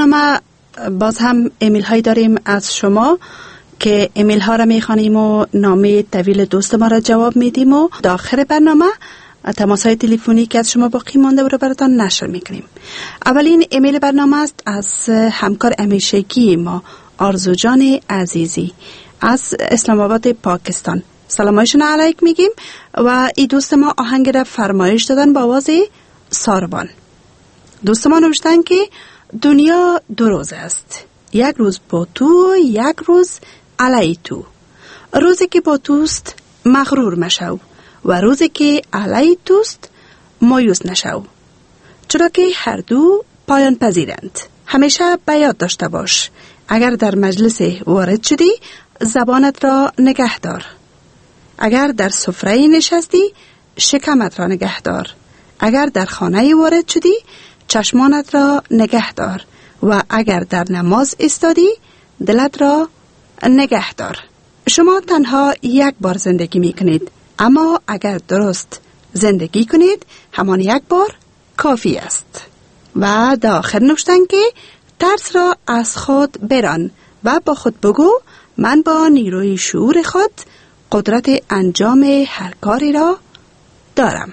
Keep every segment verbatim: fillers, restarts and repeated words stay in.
برنامه باز هم ایمیل هایی داریم از شما که ایمیل ها را میخوانیم و نامه طویل دوست ما را جواب میدیم و داخل برنامه تماس های تلفنی که از شما باقی مانده رو براتان نشر میکنیم. اولین ایمیل برنامه است از همکار همیشگی ما آرزو جان عزیزی از اسلام آباد پاکستان. سلامایشون علیک میگیم و این دوست ما آهنگ را فرمایش دادن با آواز ساربان. دوست ما نوشتن که دنیا دو روز است، یک روز با تو، یک روز علی تو. روزی که با توست مغرور مشو و روزی که علی توست مایوس نشو، چرا که هر دو پایان پذیرند. همیشه به یاد داشته باش اگر در مجلس وارد شدی زبانت را نگه دار، اگر در سفره نشستی شکمت را نگه دار، اگر در خانه وارد شدی چشمانت را نگه دار و اگر در نماز استادی دلت را نگه دار. شما تنها یک بار زندگی می کنید، اما اگر درست زندگی کنید همان یک بار کافی است. و در آخر نوشتن که ترس را از خود بران و با خود بگو من با نیروی شعور خود قدرت انجام هر کاری را دارم.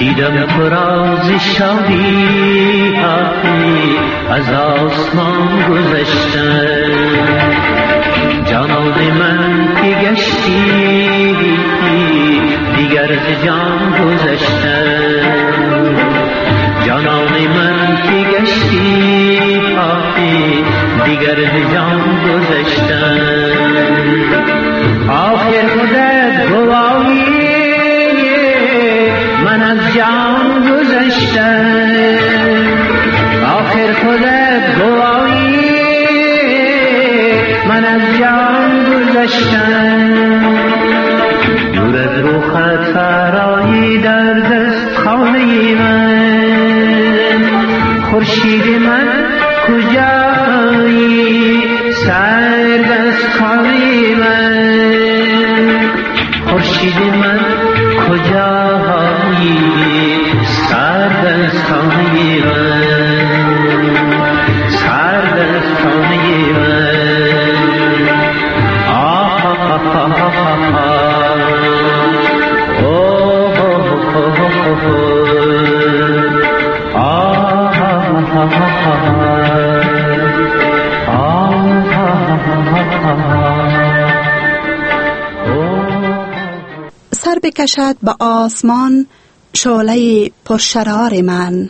دیدم تو راز شادی آخی از آسمان گذشتن جانان من که گشتی دیگر ز جان گذشتن جانان من که گشتی آخی دیگر ز جان گذشتن آخر خودت گواهی من از جان گذشتن آخر خودت گواهی من از جان گذشتن دور از روخت فرایی در دست خانه من خورشید من کجایی سر دست خانه من خورشید من کجایی سر دست خانه من سر دست خانه من آه آه آه سر بکشد به آسمان شعله پرشرار من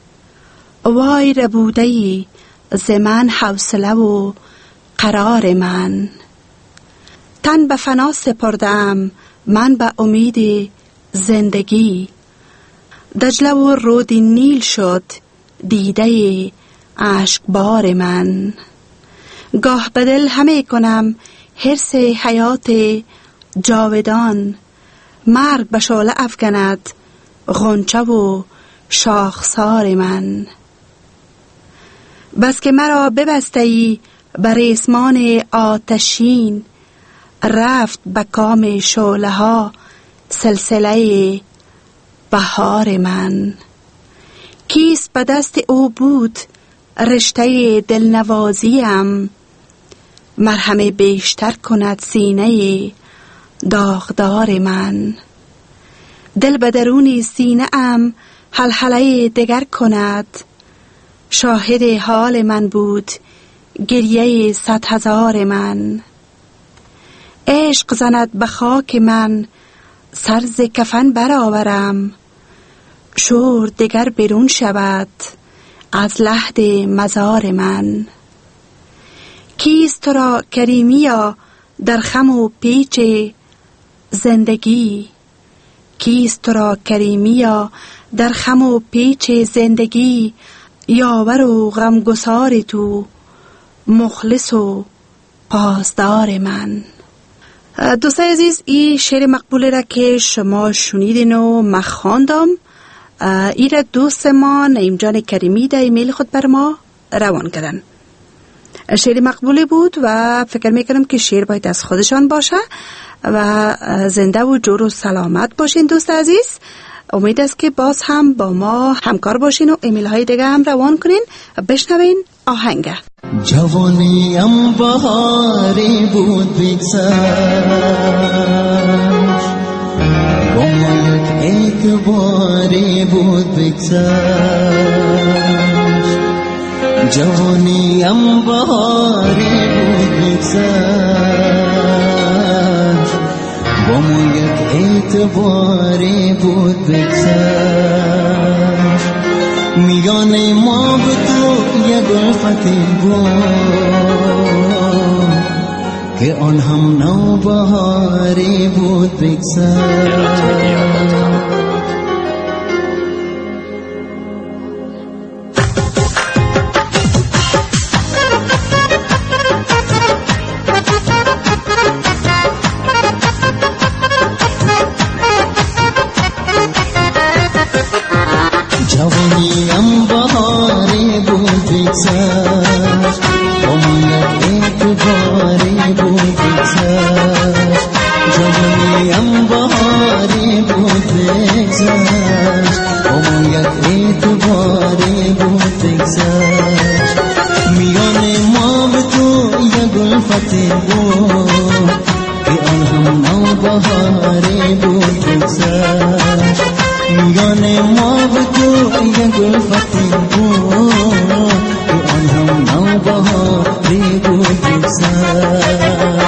وای ربوده‌ای ز من حوصله و قرار من تن به فنا سپردم من به امید زندگی دجله و رود نیل شد دیده اشکبار من گاه به دل همه کنم حرص حیات جاودان مرگ به شعله افکند غنچه و شاخسار من بس که مرا ببسته‌ای بر ریسمان آتشین رفت به کام شعله ها سلسله بهار من کیست به دست او بود رشته دلنوازیم مرهم بیشتر کند سینه داغدار من دل به درون سینه ام حلحله دگر کند شاهد حال من بود گریه صد هزار من عشق زند به خاک من سر ز کفن برآورم شور دگر برون شود از لحد مزار من کیست تو را کریمیا در خم و پیچ زندگی کیست تو را کریمیا در خم و پیچ زندگی یاور و غمگسار تو مخلص و پاسدار من. دوستای عزیز این شعر مقبوله را که شما شنیدین و من خواندم ای را دوست ما نعیم جان کریمی در ایمیل خود بر ما روان کردن. شعر مقبوله بود و فکر میکنم که شعر باید از خودشان باشه و زنده و جور و سلامت باشین دوست عزیز. امید است که باز هم با ما همکار باشین و ایمیل های دیگه هم روان کنین. بشنوین آهنگ. جوانیم بهاری بود بگذشت با ما یک اعتباری بود بگذشت جوانیم بهاری بود بگذشت با ما یک اعتباری بود بگذشت میان ما به تو یک الفتی بود که آن هم نوبهاری بود بگذشت جوانیم بهاری بود بگذشت با من اعتباری بود بگذشت جوانیم بهاری بود بگذشت با من اعتباری بود بگذشت میان ما به تو یک الفتی بود که آن هم نوبهاری بود بگذشت میان ما به تو یک گلفتی بود که آن هم نوبهاری بود بگذشت.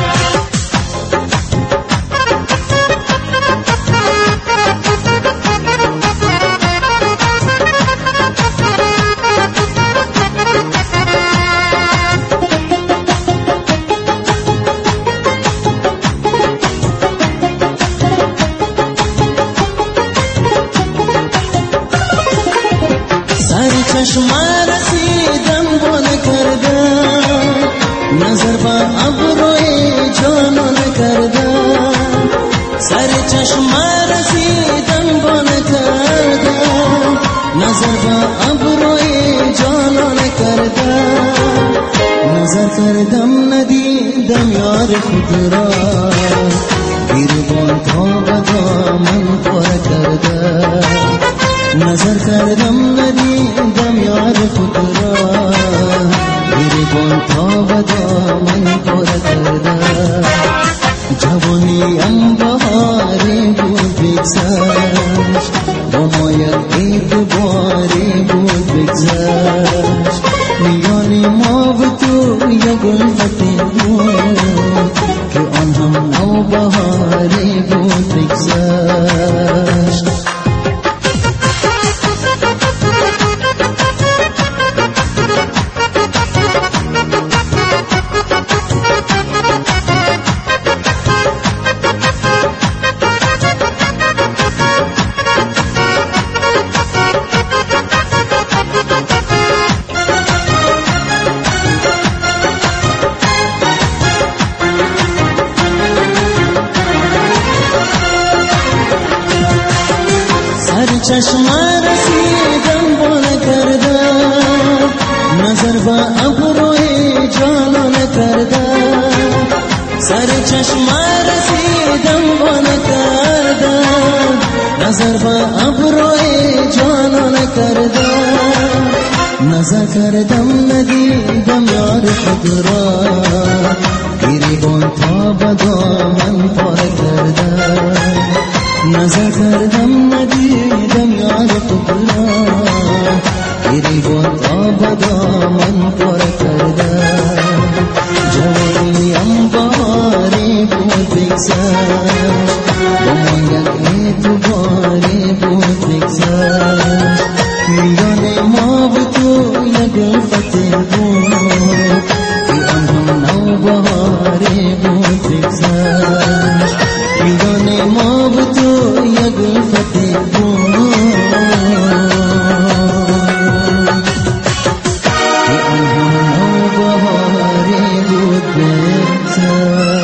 چشم رسیدم بال کردم نظر با ابروی جانان کردم سر چشم رسیدم بال کردم نظر با ابروی جانان کردم نظر کردم ندیدم یار خود را گریبان تا به دامن پر کردم نظر کردم ندیدم یار خود را گریبان تا به دامن پر کردم جوانیم بهاری بود بگذشت با ما یک اعتباری بود بگذشت میان ما و تو یک گلفتی بود که آن هم نوبهاری بود بگذشت. چشم رسیدم بال کردم نظر با ابروی جانان کردم سر چشم رسیدم بال کردم نظر با ابروی جانان کردم نظر کردم ندیدم یار خود را گریبان تا به دامن پر کردم نظر کردم ندیدم یار خود را گریبان تا به دامن پر کردم جوانیم بهاری بود بگذشت با ما یک اعتباری بود بگذشت میان ما و تو یک گلفتی بود که آن هم نوبهاری بود بگذشت میان ما و تو یک گلفتی بود که آن هم نوبهاری بود بگذشت.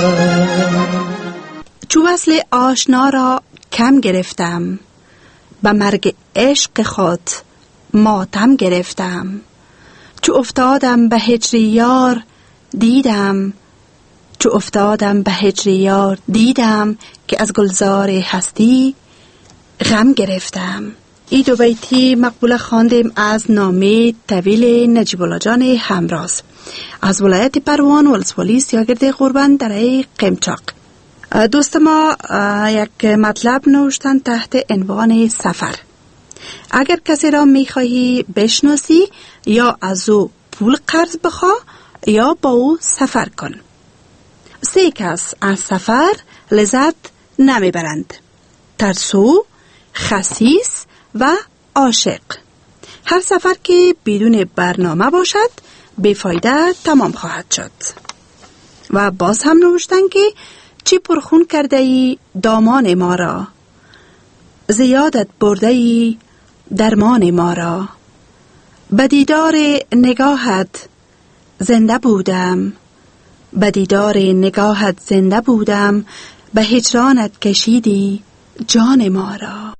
چو وصل آشنا را کم گرفتم به مرگ عشق خود ماتم گرفتم چو افتادم به هجر یار دیدم چو افتادم به هجر یار دیدم که از گلزار هستی غم گرفتم. این دو بیتی مقبول خواندیم از نامه طویل نجیب الله جان همراز از ولایت پروان ولسوالی سیاگرد قربان در قمچاق. دوست ما یک مطلب نوشتن تحت عنوان سفر. اگر کسی را میخواهی بشناسی یا از او پول قرض بخوا یا با او سفر کن. سه کس از سفر لذت نمیبرند: ترسو، خسیس و عاشق. هر سفر که بدون برنامه باشد بیفایده تمام خواهد شد. و باز هم نوشتن که چی پرخون کرده ای دامان ما را، زیادت برده ای درمان ما را. به دیدار نگاهت زنده بودم، به دیدار نگاهت زنده بودم، به هجرانت کشیدی جان ما را.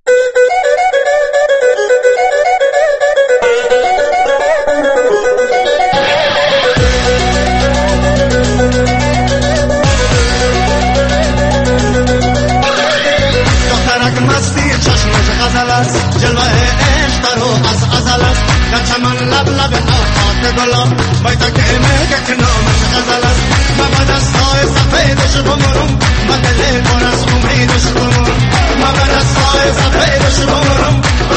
جلوه عشق در و از ازل است، در چمن لب لب ناخات گلاب باید که میگه که نامش غزل است. من با دستای سفیدش بمرم، من دل پر از امیدش بمرم، من با دستای سفیدش بمرم،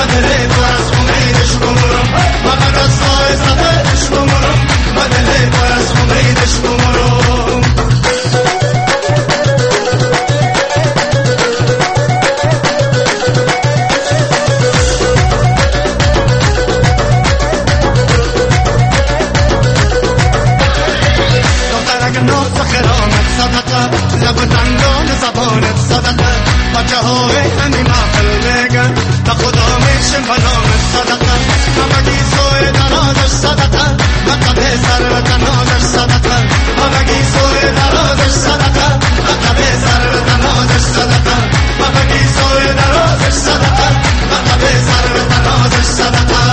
بچه های همین محفل بگن تا خدا میشیم بنام صدقه همگی سوی درازش صدقه لقب ثروت نازش صدقه همگی سوی درازش صدقه لقب ثروت نازش صدقه همگی سوی درازش صدقه لقب ثروت نازش صدقه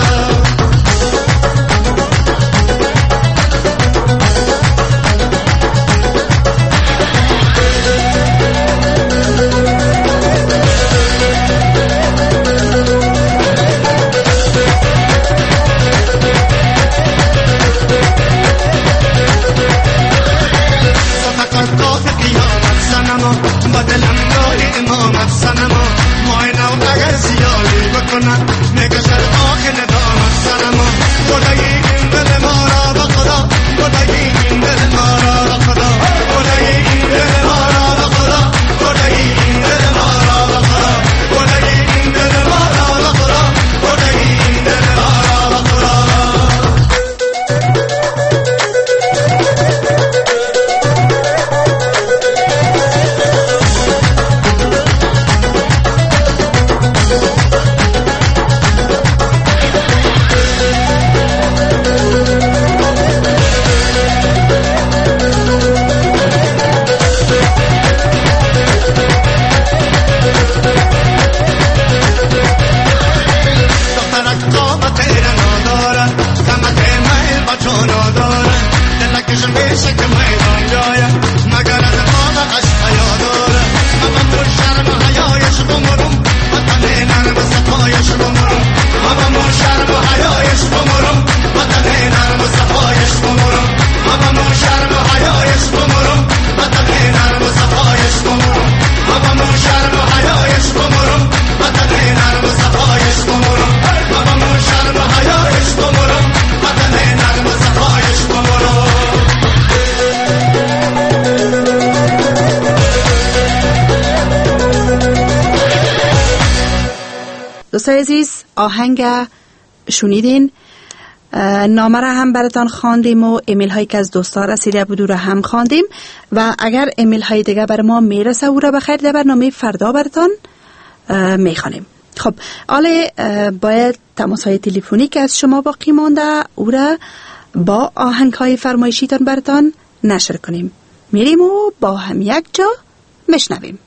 دوستای عزیز، آهنگ شنیدین، نامه را هم براتان خواندیم و ایمیل هایی که از دوستا رسیده بود را هم خواندیم و اگر ایمیل های دیگه بر ما میرسه او را بخیر در برنامه فردا براتان میخوانیم. خب حالا باید تماس های تلفنی که از شما باقی مانده او را با آهنگ های فرمایشیتان براتان نشر کنیم. میریم و با هم یک جا میشنویم.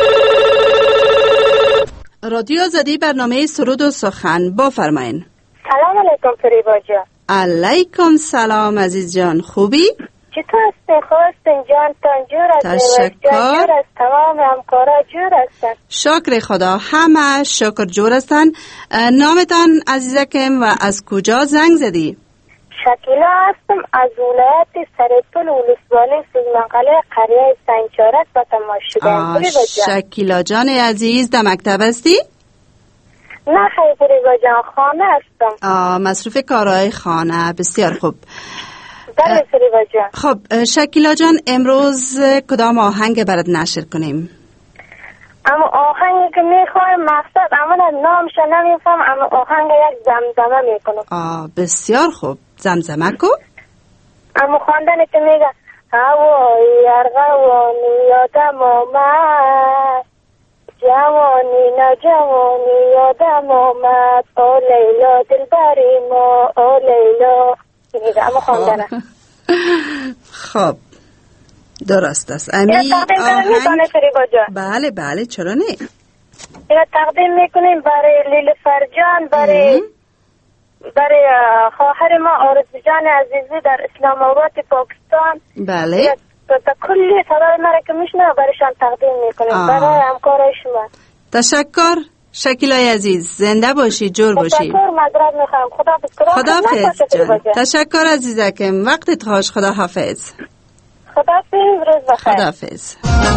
رادیو آزادی برنامه سرود و سخن با فرماین. سلام علیکم فریبا جان. علیکم سلام عزیز جان، خوبی؟ چطور هستین؟ خوب هستین جان؟ تان جور هستین؟ تشکر. جور است، تمام همکارا جور هستن. شکر خدا، همه شکر جور هستن. نامتان عزیزکم و از کجا زنگ زدی؟ شکیلا هستم از ولایت سرپل ولسوالی سیزمنقله قریه سنگچارک و تماشیدن. فریبا جان. شکیلا جان عزیز در مکتب هستی؟ نه خیلی فریبا جان، خانه هستم. آه، مصروف کارهای خانه. بسیار خوب. بله فریبا جان. خب شکیلا جان، امروز کدام آهنگ برات نشر کنیم؟ اما آهنگی که میخوایم مقصد اما نامش نمیفهم، اما آهنگ یک زمزمه میکنم. آه بسیار خوب، زمزمه کو. اما خواندنی که میگه هوای ارغوانی یادم آمد، جوانی نه جوانی یادم آمد، او لیلا دلبری ما، او لیلا. میگه اما خواندنه. خب درست است. امی آهنگ بله بله چرا نه؟ اینو تقدیم میکنیم برای لیل فرجان، برای برای خواهر ما آرزو جان عزیزی در اسلام آباد پاکستان. بله تا کلی صدای مرا که میشنه برایشان تقدیم میکنیم. برای همکارای شما تشکر. شکیلای عزیز زنده باشی، جور باشی. تشکر. مدرد میخوام. خدا خداحافظ جان. تشکر عزیزکم، وقتت خوش. خداحافظ. خداحافظ. روز بخیر. خداحافظ.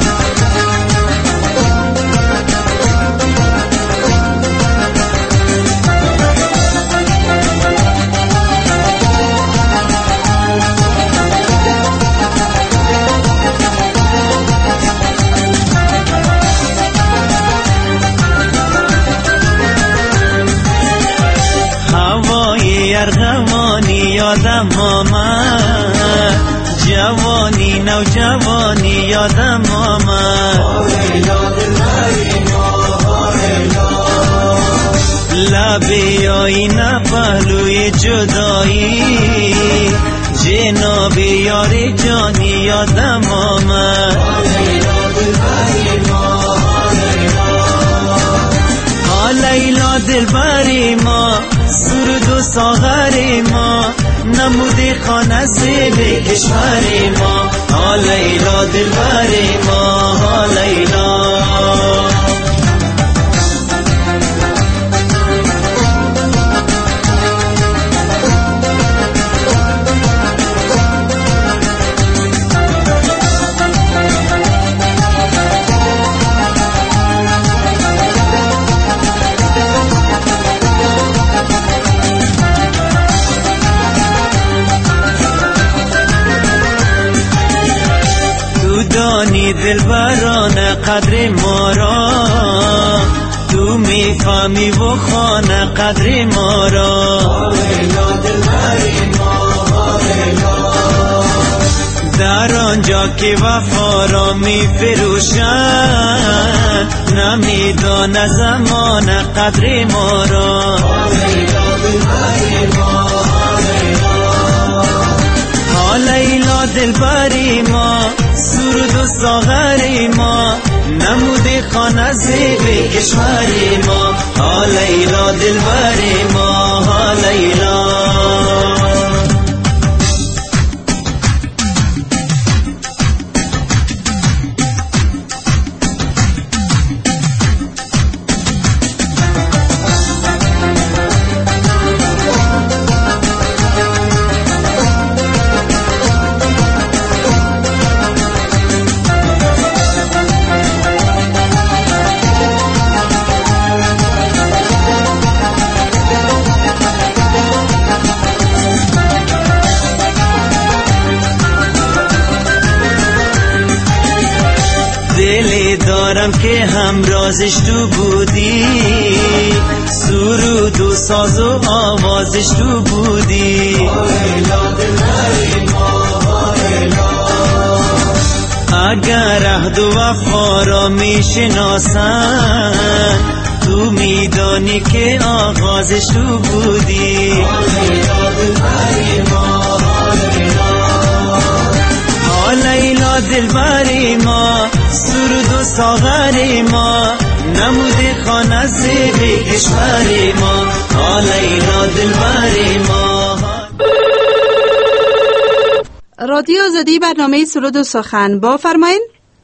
هوای ارغوانی یادم آمد، جوانی نوجوانی یادم آمد، او لیلا دلبری ما، جدایی جناب یار جانی یادم آمد ها لیلا دلبری ما سرود و ساغری ما نمودی خانه زیب کشوری ما ها لیلا دلبری ما ها لیلا دانی دلبرانه قدر ما را تو میفهمی و خانه قدر ما را در آنجا که وفا را میفروشن نمیدانه زمان قدر ما را ها لیلا دلبری ما سرود و ساغری ما نموده خانه زیب کشوری ما ها لیلا دلبری ما ها لیلا دلی دارم که همرازش تو بودی سرود و ساز و آوازش تو بودی اگر عهد و وفا را میشناسن تو میدانی که آغازش تو بودی ها لیلا دلبری ما سرود و ساغری ما نموده خانه زیب کشوری ما ها لیلا دلبری ما. رادیو آزادی برنامه سرود و سخن با فرمایین.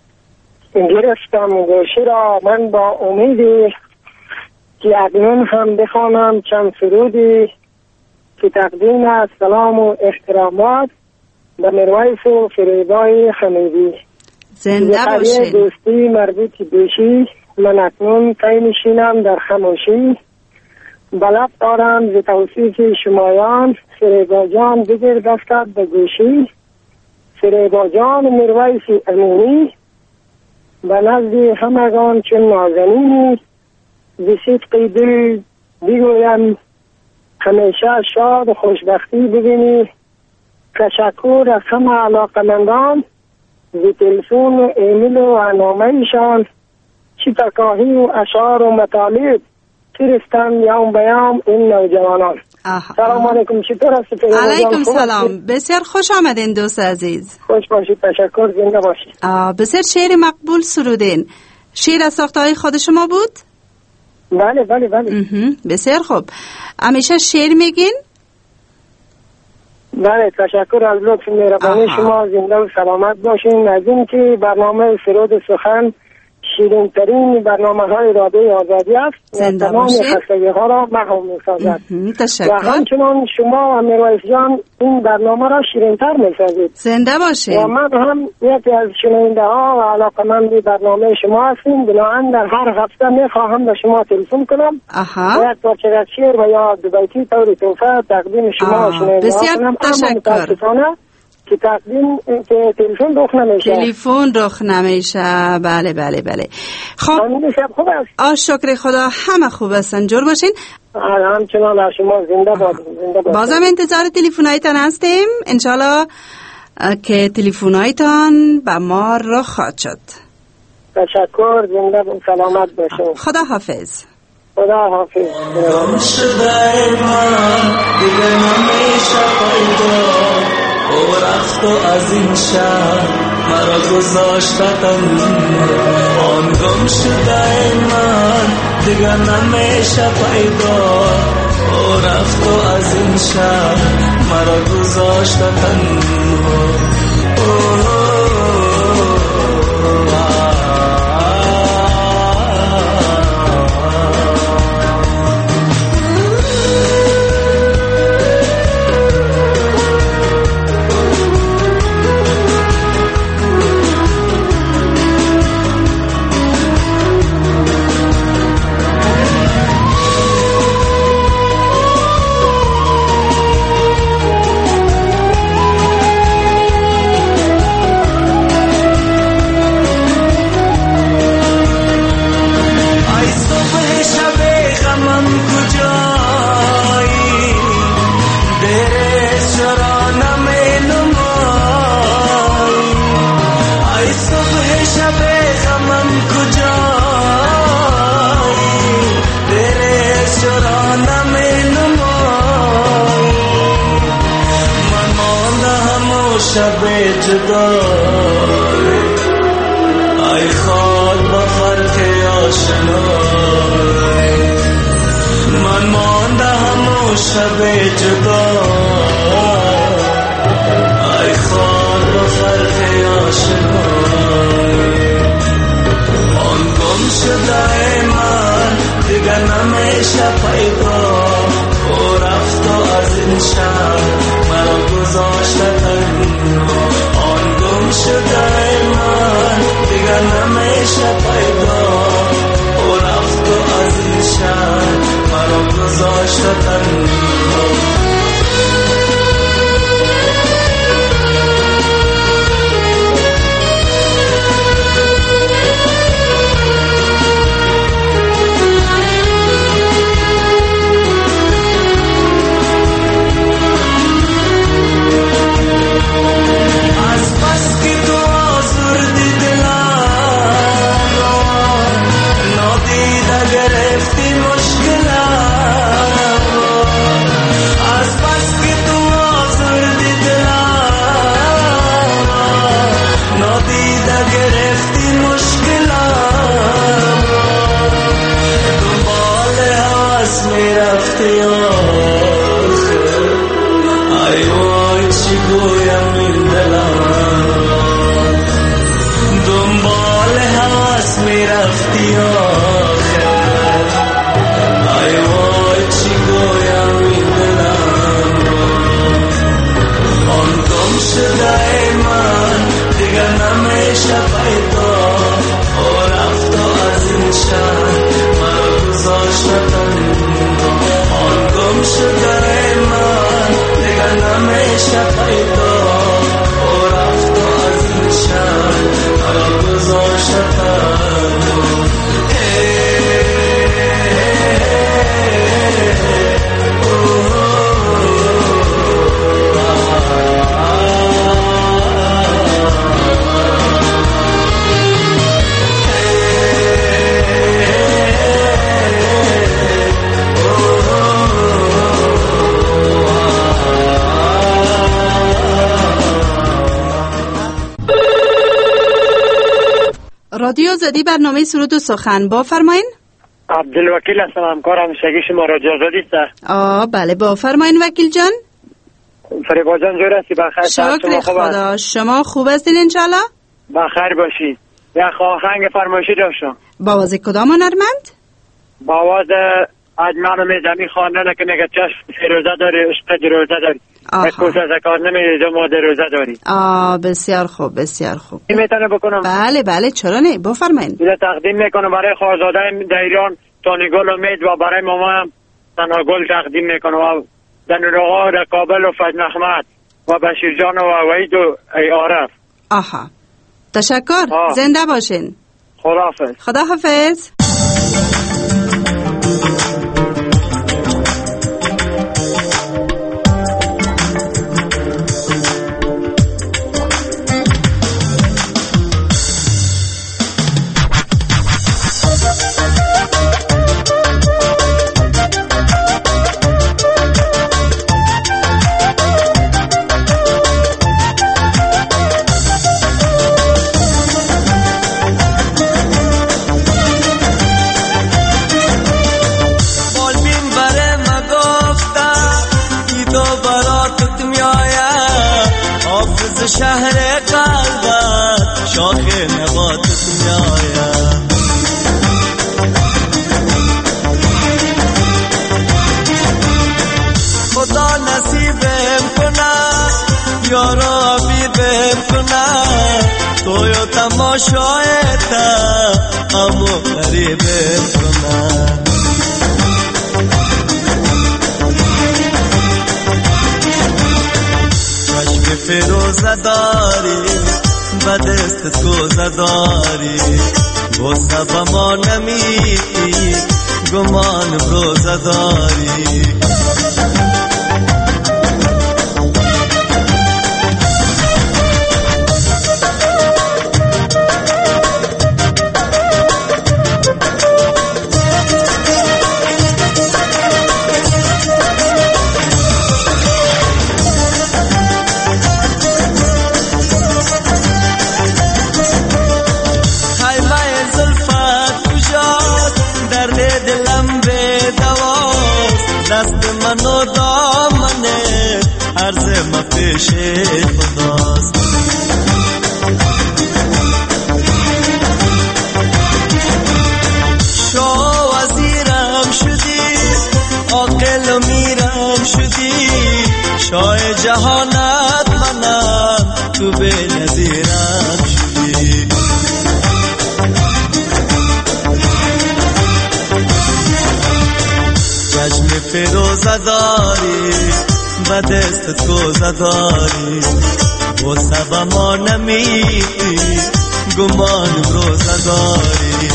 گرفتم گوشی را من با امیدی که اکنون هم بخوانم چند سرودی که تقدیم است سلام و احترامات به مرویس و فریبای حمیدی. زنده باشین. دوستی مربوط بیشی من اکنون پی نشینم در خاموشی بلب دارم ز توصیف شمایان فریبا جان بگیر دستت به گوشی فریبا جان مرویس امینی به نزد همگان چون نازنینی ز صدق دل بگویم همیشه شاد و خوشبختی ببینی تشکر از همه علاقمندان ز تلفن و ایمیل و برنامه ایشان چی تکاهی و اشعار و مطالب فرستن یوم بیام این نوجوانان. سلام علیکم، چطور هستی؟ علیکم سلام، بسیار خوش آمدین دوست عزیز. خوش باشید، تشکر، زنده باشید. بسیار شعر مقبول سرودین. شعر از ساخته های خود شما بود؟ بله بله بله. بسیار خوب. همیشه شعر میگین؟ بله، تشکر از لطف مهربانی شما، زنده و سلامت باشین. از این که برنامه سرود سخن شیرین ترین برنامه های رادیو آزادی است، تمام خستگی ها را محو می سازد و همچنان شما و مرویس جان این برنامه را شیرین تر می سازید. زنده باشین. و من هم یکی از شنونده ها و علاقمند برنامه شما هستیم، بنابراین در هر هفته می خواهم به شما تلفن کنم و یک پارچه شعر و یا دو بیتی طور توفه تقدیم شما شنونده ها کنم. تشکر. متاسفانه که تقدیم که تلفن رخ نمیشه. تلفن رخ نمیشه. بله بله بله. خب شب خوب است. آ شکر خدا، همه خوب هستن. جور باشین. همچنان از شما زنده باشین. زنده باشین. بازم انتظار تلفن‌هایتان هستیم. انشالله که تلفن‌هایتان به ما رخ خواهد شد. تشکر، زنده و سلامت باشین. خدا حافظ. خدا حافظ. گم شده من دیگه نمیشه پیدا و رفت و از این شهر مرا گذاشته تنها. آن گم شده من دیگه نمیشه پیدا و رفت و از این شهر مرا گذاشته تنها. شب جدای ای خال با فرق آشنای من مانده همون شب جدای ای خال با فرق آشنای آن گم شده من دیگه نمیشه پیدا و رفت و از این شهر مرا گذاشته تنها. آن گم شده من دیگه نمیشه پیدا و رفت و از این شهر مرا گذاشته تنها. رادیو زدی برنامه سرود و سخن با فرماین. عبدالوکیل هستم، همکار همیشگی شما رادیو زدی است. آه بله با فرماین وکیل جان. فریبا جان جور هستی؟ بخیر. شکر خدا. شما خوب هستین انشالله؟ بخیر باشید. یه آهنگ فرمایشی داشتم. با آواز کدام هنرمند؟ با آواز اجمل میزمی خواندن که میگه چشم فیروزه داری عشق روزه داری یک کوس از کار نمیدید ما در روزه داری. آه بسیار خوب بسیار خوب. این میتونه بکنم؟ بله بله چرا نه بفرمایید. اینو تقدیم میکنم برای خواهرزاده در ایران تانیگل امید و برای ماما هم سناگل تقدیم میکنم و دنورآقا در کابل و فضل احمد و بشیر جان و وحید و ای عارف. آها تشکر. آه. زنده باشین. خداحافظ. خداحافظ. شهر قلبت شاخ نباتت میایم. خدا نصیبم کنه یارا بیبم کنه توی تماشایت امو قریبم کنه. چشم فیروزه داری به دستت کوزه داری بوسه به ما نمیدی گمان بروزه داری. دست من و دامنه عرض ما پیش خداست. شاه وزیرم شدی عاقل و میرم شدی شاه جهانت منم تو به نظیرم شدی. چشم فیروزه داری به دستت کوزه داری بوسه به ما نمیدی گمان بروزه داری.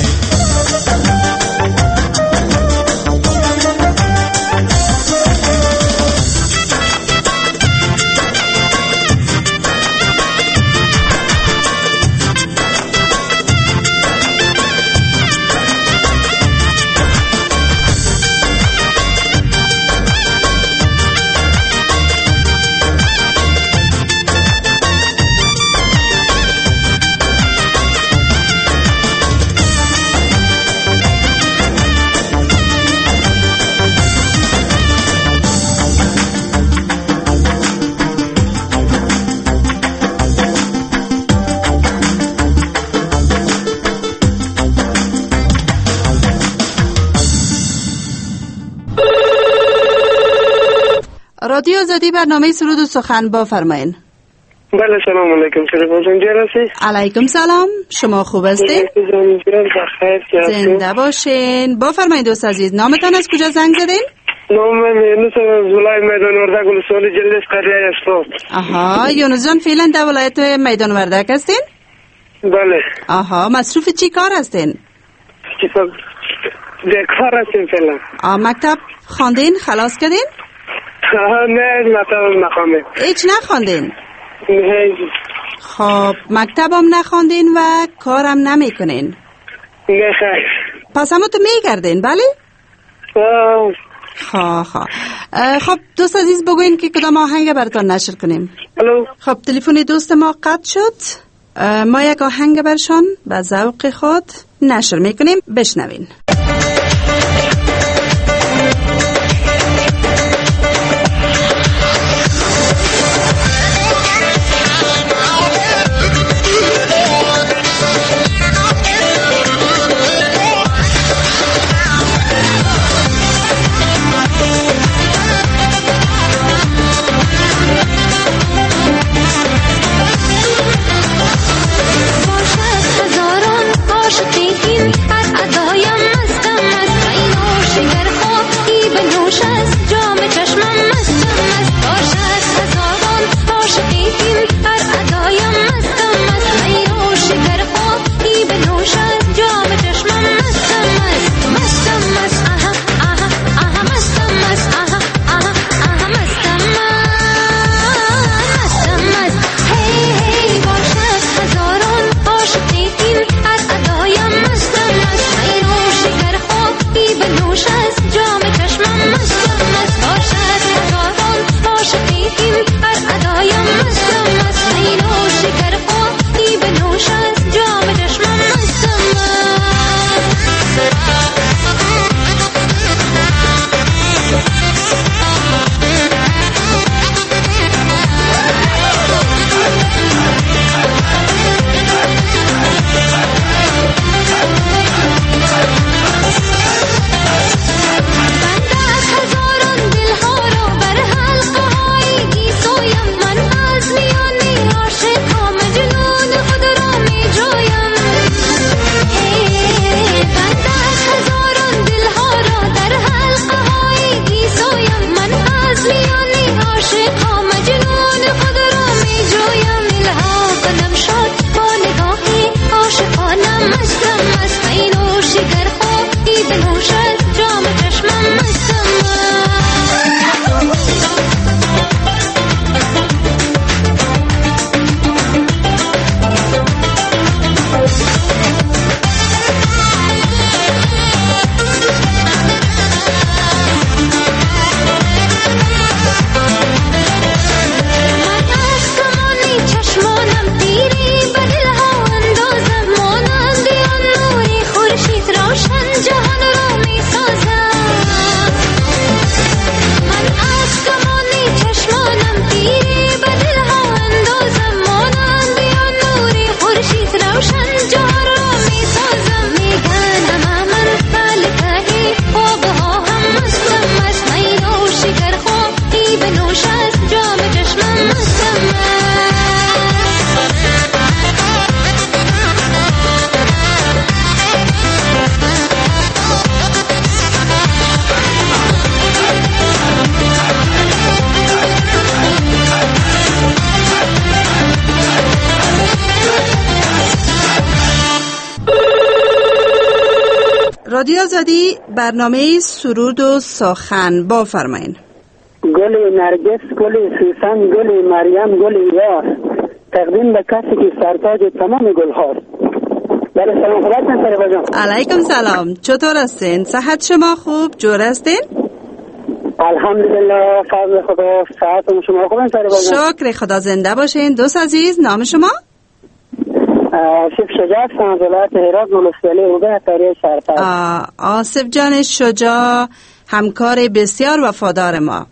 رادیو آزادی برنامه سرود و سخن بفرمایین. بله سلام علیکم. چرا بازم جلسی؟ علیکم سلام. شما خوب هستین؟ زنده باشین. بفرمایید دوست عزیز نامتان از کجا زنگ زدین؟ نام من یونس از ولایت میدان وردک ولسوالی جلس قریه است. آها یونس جان فعلا در ولایت میدان وردک هستین؟ بله. آها مصروف چی کار هستین؟ چی کار؟ کار هستیم فعلا. آه مکتب خواندین خلاص کردین؟ نه مکتب نخواندیم. هیچ نخواندین؟ نه. خب مکتب هم نخواندین و کارم نمی کنین؟ نه خیر. پس همون تو میگردین بله؟ آه. خواه خواه خب دوست عزیز بگوین که کدام آهنگ براتون نشر کنیم. الو. خب تلفن دوست ما قطع شد. ما یک آهنگ برشان به ذوق خود نشر میکنیم بشنوین. عاشقی این از ادایم رادیو آزادی برنامه سرود و سخن بفرمایید. گل نرگس، گل سوسن، گل مریم، گل یار، تقدیم به کسی که سرتاج تمام گل هاست. بله سلام، خدا هستین فریبا جان. علیکم سلام، چطور هستین؟ صحت شما خوب؟ جور هستین؟ الحمدلله، فضل خدا. صحت شما خوبه فریبا جان؟ شکر خدا، زنده باشین. دوست عزیز نام شما؟ آصف شجاع از ولایت هرات، ولسوالی روبه قریه شهرتر. آصف جان شجاع همکار بسیار وفادار ما.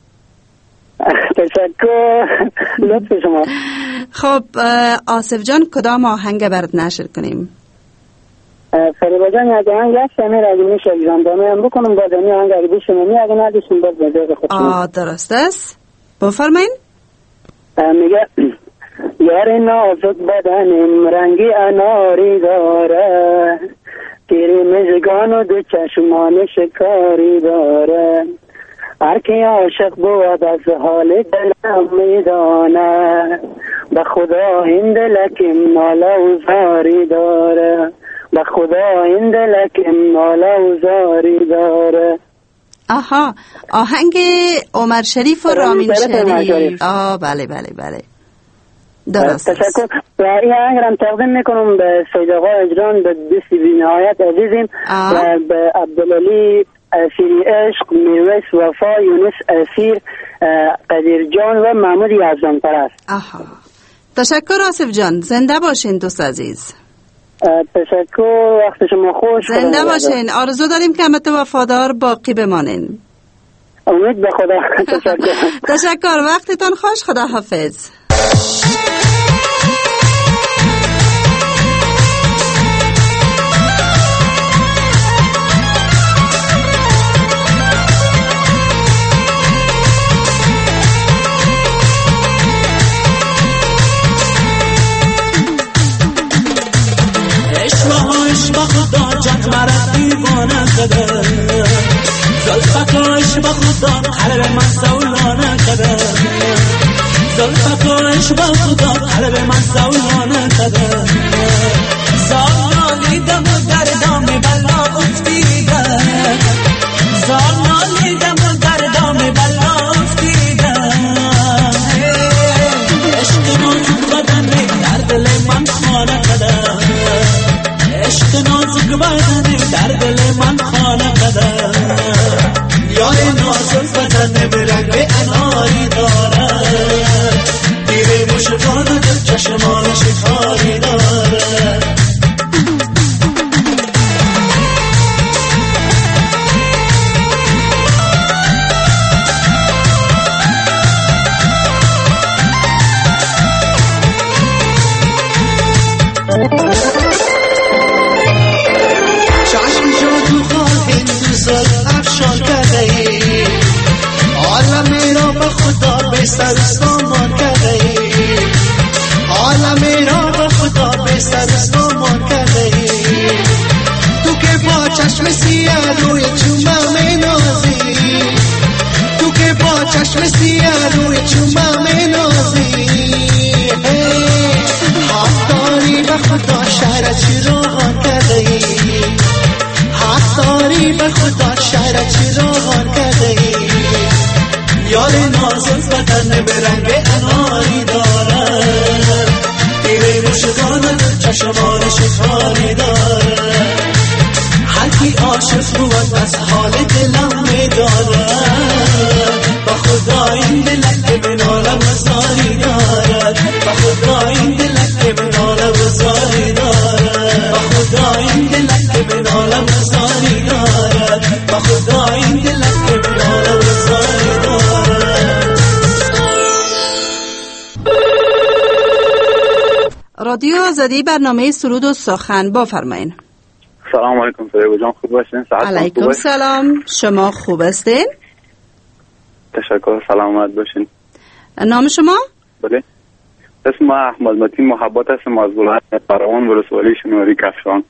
تشکر، لطف شما. خب آصف جان کدام آهنگ برات نشر کنیم؟ فریبا جان یک آهنگ هست امیر اگه میشه اگزاندامه هم بکنم باز امی آهنگ اگه بشنمی اگه ندیشم باز بجاز خودشون. آه درست است، بفرمایین. میگه یار نازک بدنم رنگی اناری داره، تیری مژگان و دو چشمان شکاری داره، هر کی عاشق بود از حال دلم میدانه، به خدا این دلکم ناله و زاری داره، به خدا این دلکم ناله و زاری داره. آها، آهنگ عمر شریف و رامین شریف. آه بله بله بله درست. تشکر. و این آهنگ را تقدیم میکنم به سید آقا اجران، به دوستی بی نهایت عزیزیم و به عبدالعلی اسیری عشق، میرویس وفا، یونس اسیر، قدیر جان و محمود یزدان پرست. آها تشکر آصف جان، زنده باشین دوست عزیز. تشکر، وقت شما خوش. زنده باشین، آرزو داریم که همت وفادار باقی بمانین. امید به خدا. تشکر. تشکر، وقتتان خوش، خدا حافظ. زلفکاش با خدا قلب من سولانه کده، زلفکاش با خدا قلب من سولانه کده، زال دیدم و در دام بلا افتیده، زال دیدم و در دام بلا افتیده، عشق نازک بدن در دل من خانه کده، عشق نازک بدن در دل من خانه کده، یار نازک بدن به رنگ اناری داره، دیره مشکان دل چشمان شکاری داره. چشم جادو خواه هندوزار افشان کرده ای، عالمی را به خدا به سر سامان کرده ای، عالمی را به خدا به سر سامان کرده ای، تو که با چشم سیاه روی چومم نازی، تو که با چشم سیاه روی چومم نازی، حق داری به خدا شهر چی روان کرده ای، حق داری به خدا شهر چی روان کرده ای، یار نازک بدن به رنگ اناری داره، دیره مشکان چشمان شکاری داره، هر کی عاشق بود از حال دلم میداره، با خدا این دلک که به نالم زاری دارد، با خدا این دلک که به نالم زاری دارد، با خدا این دلک که به نالم زاری دارد، با خدا این دلک که به نالم زاری دارد. رادیو آزادی برنامه سرود و سخن بفرمایین. سلام علیکم فریبا جان، خوب هستین؟ علیکم سلام، شما خوب هستین؟ تشکر، سلامت باشین. نام شما؟ بله، اسم ما احمد متین محبت هستم، از ولایت قروان، ولسوالی شنواری کفشان.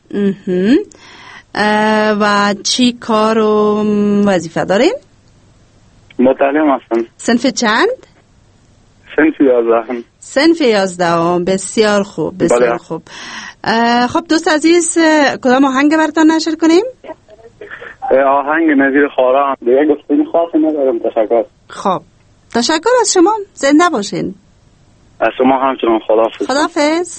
و چی کار و وظیفه دارین؟ متعلم هستم. صنف چند؟ صنف یازده. صنف یازده، بسیار خوب بسیار بله. خوب. خب دوست عزیز، کدام آهنگ براتون نشر کنیم؟ آهنگ نظیر خارا هم دیگه گفتنی خاصی ندارم. تشکر. خب تشکر از شما، زنده باشین. از شما همچنان. خداحافظ. خداحافظ.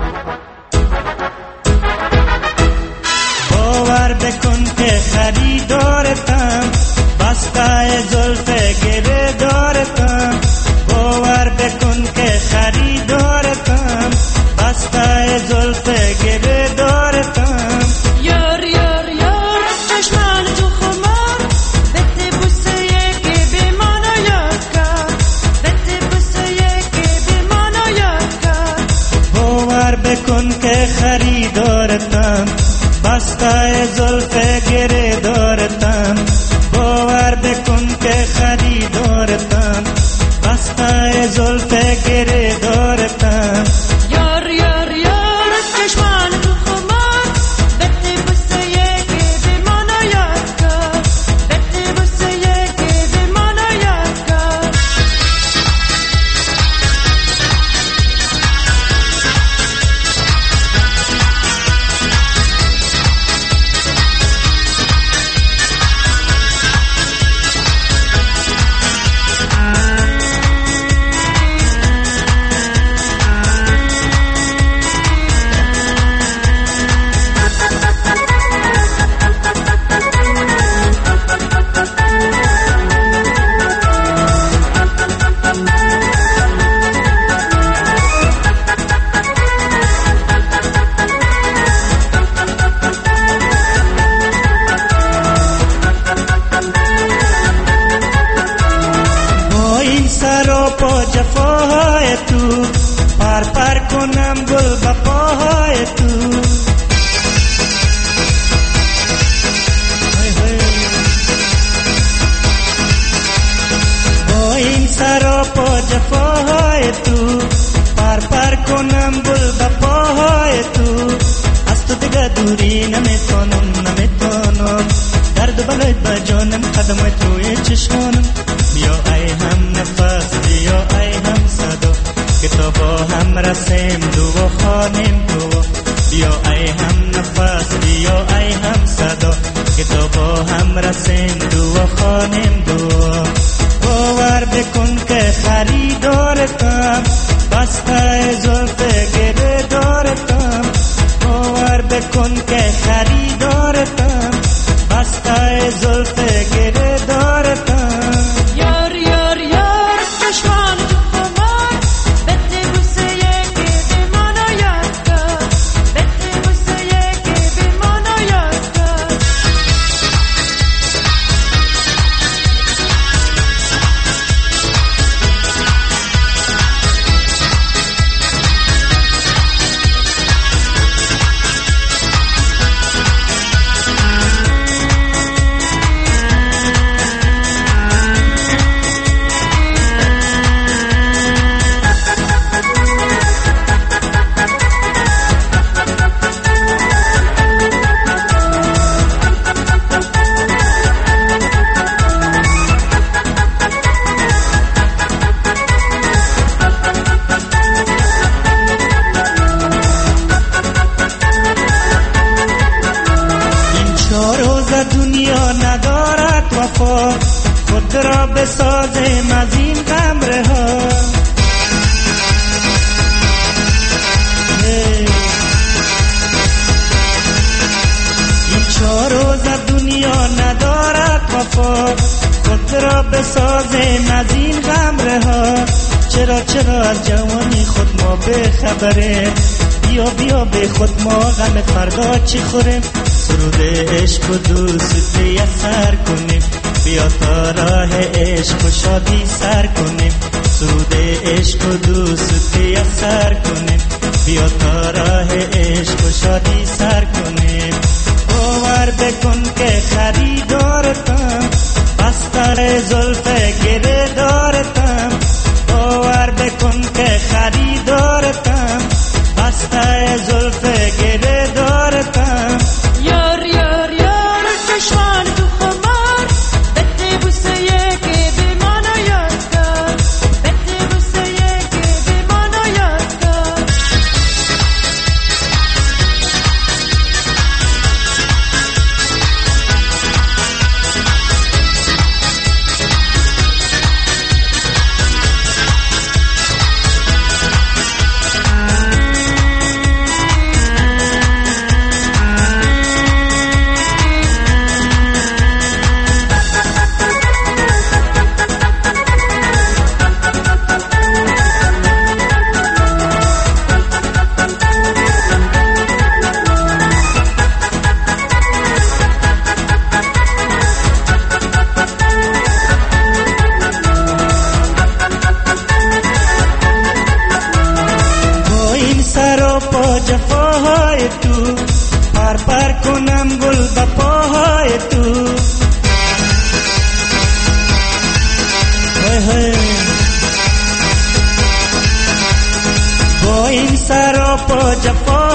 باور بکن که خریدارتم، بسته زلف گره دارتم. باور بکن که خریدارتم، بسته زلف گره دارتم. یار یار یار چشمان تو خمار، بته بوسه که به مانا یاد کرد، بته بوسه که به مانا یاد کرد. باور بکن که خریدارتم، بسته زلف گره دارتم. باور بکن که خریدارتم، بسته زلف گره دارتم. یار یار یار چشمان تو خمار، بته بوسه که به مانا یاد کرد، بته بوسه که به مانا یاد کرد. جفاهای تو پر پر کنم گل بپاهای تو. با این سراپا جفاهای تو پر پر کنم گل بپاهای تو. از تو دیگه دوری نمیتونم نمیتونم، درد بلای بجانم قدمت روی چشمانم. بیا ای هم نفس بیا ای هم صدا، که تا با هم رسیم دو و خانیم دو. بیا ای هم نفس بیا ای هم صدا، که تا با هم رسیم دو و خانیم دو. باور بکن که خریدارتم، بسته زلف گره دارتم. باور بکن که خریدارتم، بسته زلف گره دارتم. یار یار یار چشمان تو خمار، بته بوسه که به مانا یاد کرد، بته بوسه که به مانا یاد کرد. خود را بسازیم از این غمره ها. این چهار روز دنیا ندارد وفا، خود را بسازیم از این غمره ها. چرا چرا از جوانی خود ما به خبره، بیا بیا به خود ما غم فردا چی خوریم. سرود عشق و دوستی سر کنیم، بیا تا راه عشق و شادی سر کنیم. سرود عشق و دوستی سر کنیم، بیا تا راه عشق و شادی سر کنیم. باور بکن که خریدارتم، بستر زلف گره دارتم. باور بکن که خریدارتم، بستر زلف گره دارتم. یار یار یار چشمان تو خمار، بته بوسه که به مانا یاد کرد، بته بوسه که به مانا یاد کرد.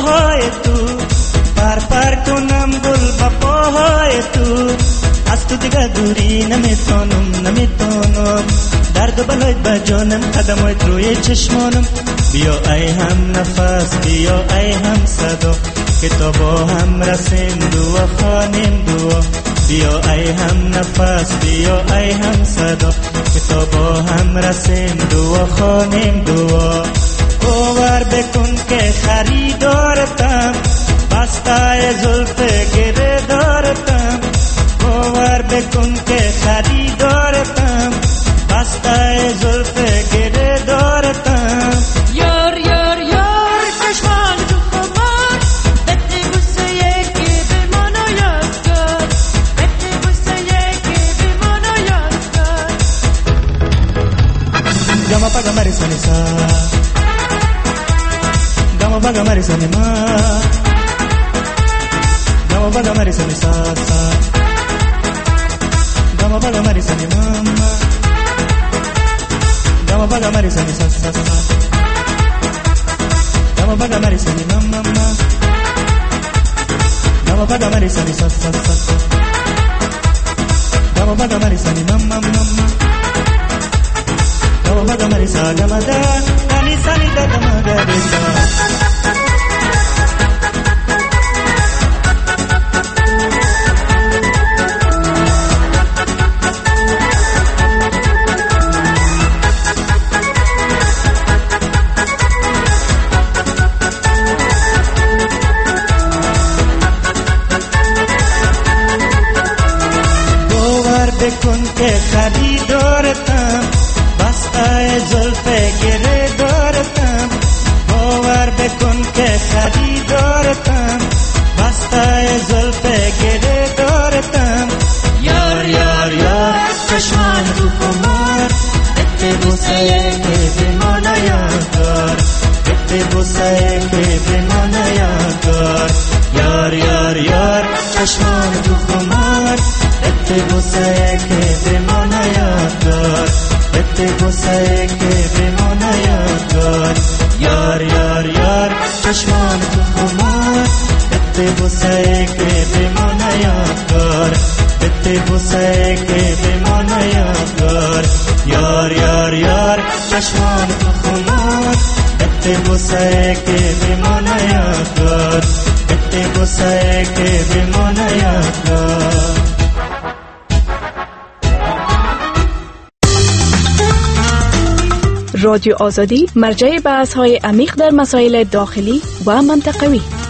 پاهای تو، پر پر کنم گل با پاهای تو. از تو دیگه دوری نمیتونم نمیتونم، درد و بلای با جانم قدمایت روی چشمانم. بیا ای هم نفس بیا ای هم صدا، که تا با هم رسیم دعا خوانیم دعا. بیا ای هم نفس بیا ای هم صدا، که تا با هم رسیم دعا خوانیم دعا. باور بکن که خریدارتم، بستای زلف گره دارتم. باور بکن که خریدارتم، بستای زلف گره دارتم. یار یار یار چشمان تو خمار، بده بوسه یکی به منو یاد کن. بده بوسه یکی به منو یاد کن. Gama paga marisani sa, gama paga marisani ma, gama paga marisani sa sa, gama paga marisani mama, gama paga marisani sa sa sa, gama paga marisani mama mama, gama paga marisani sa sa sa, gama paga marisani mama mama. Gama paga marisa gama da, ani sani da gama da desa. باور بکن که خریدارتم، بستای زلف گره دارتم. باور بکن که خریدارتم، بستای زلف گره دارتم. یار یار یار چشمان تو خمار، بده بوسه که بمانه یادگار. بده بوسه که بمانه یادگار. یار یار یار چشمان تو خمار، بده بوسه که بمانه یادگار. بده بوسه که بمانه یادگار. یار یار یار چشمان تو خمار، بده بوسه که بمانه یادگار. بده بوسه که بمانه یادگار. یار یار یار چشمان تو خمار، بده بوسه که بمانه یادگار. بده بوسه که بمانه یادگار. رادیو آزادی مرجع بحث‌های عمیق در مسائل داخلی و منطقوی